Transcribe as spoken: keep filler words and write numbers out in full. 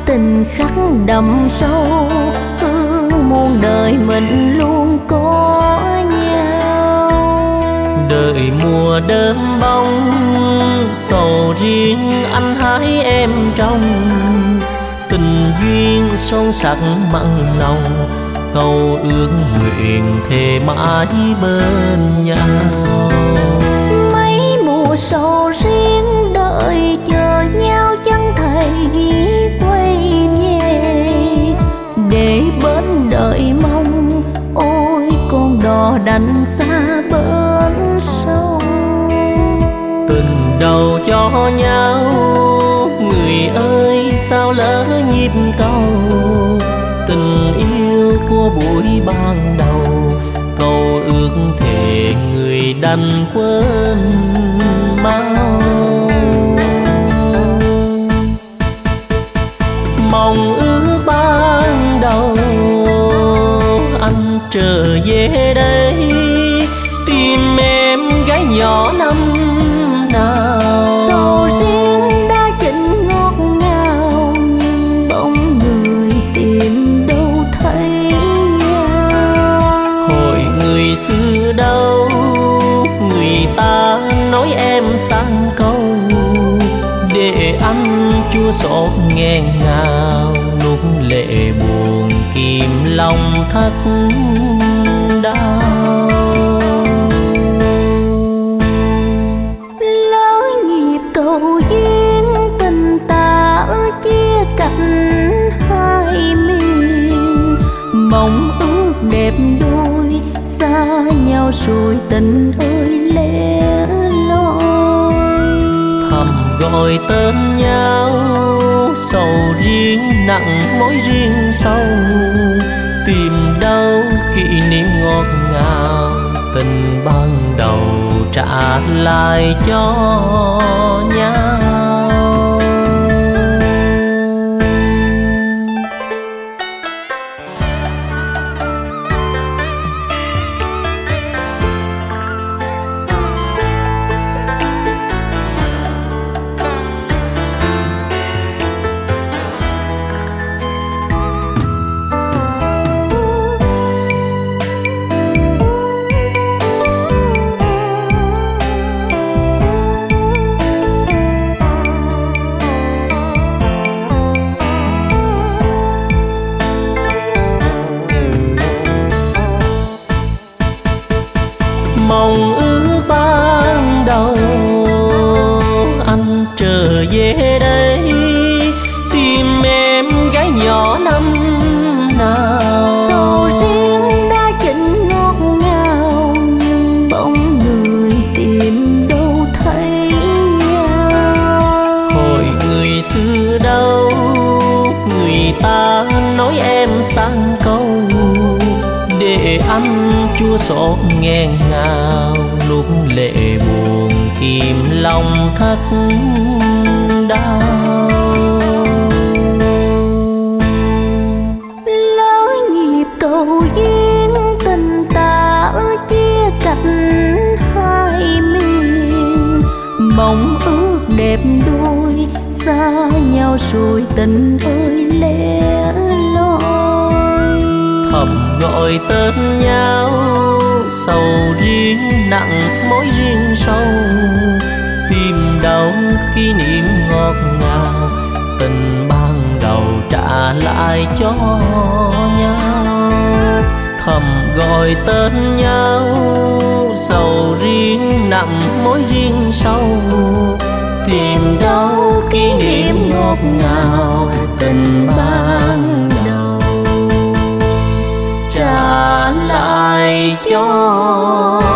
tình khắc đậm sâu, hương muôn đời mình luôn có nhau. Đợi mùa đơm bông, sầu riêng anh hái em trong. Tình duyên son sắc mặn nồng, câu ước nguyện thề mãi bên nhau. Mấy mùa sầu riêng đợi chờ nhau chẳng thể quay về, để bến đợi mong ôi con đò đành xa bến sông. Tình đầu cho nhau người ơi, sao lỡ nhịp cầu. Tình yêu của buổi ban đầu, câu ước thề người đành quên mau. Mong ước ban đầu anh trở về đây, tìm em gái nhỏ năm nào. Sầu riêng đã chín ngọt ngào, nhưng bóng người tìm đâu thấy nhau. Hội người xưa đâu, người ta nói em sang câu, để anh chua xót nghẹn ngào, nuốt lệ buồn kìm lòng thắt đau. Lỡ nhịp cầu duyên tình ta chia cạnh hai miền, mong ước đẹp đôi xa nhau rồi tình ơi lẻ loi. Thầm gọi tên nhau, sầu riêng nặng mối riêng sâu, tìm đâu kỷ niệm ngọt ngào, tình ban đầu trả lại cho nhau. Mong ước ban đầu anh trở về đây, tìm em gái nhỏ năm nào. Sầu riêng đã chín ngọt ngào, nhưng bóng người tìm đâu thấy nhau. Hội người xưa đâu, người ta nói em sang câu, để anh chua xót nghẹn ngào, nuốt lệ buồn kìm lòng thắt đau. Lỡ nhịp cầu duyên tình ta chia cạnh hai miền, mong ước đẹp đôi xa nhau rồi tình ơi lẻ loi. Thầm gọi tên nhau, sầu riêng nặng mối riêng sâu, tìm đâu kỷ niệm ngọt ngào, tình ban đầu trả lại cho nhau. Thầm gọi tên nhau, sầu riêng nặng mối riêng sâu, tìm đâu kỷ niệm ngọt ngào, tình ban đầu trả lại cho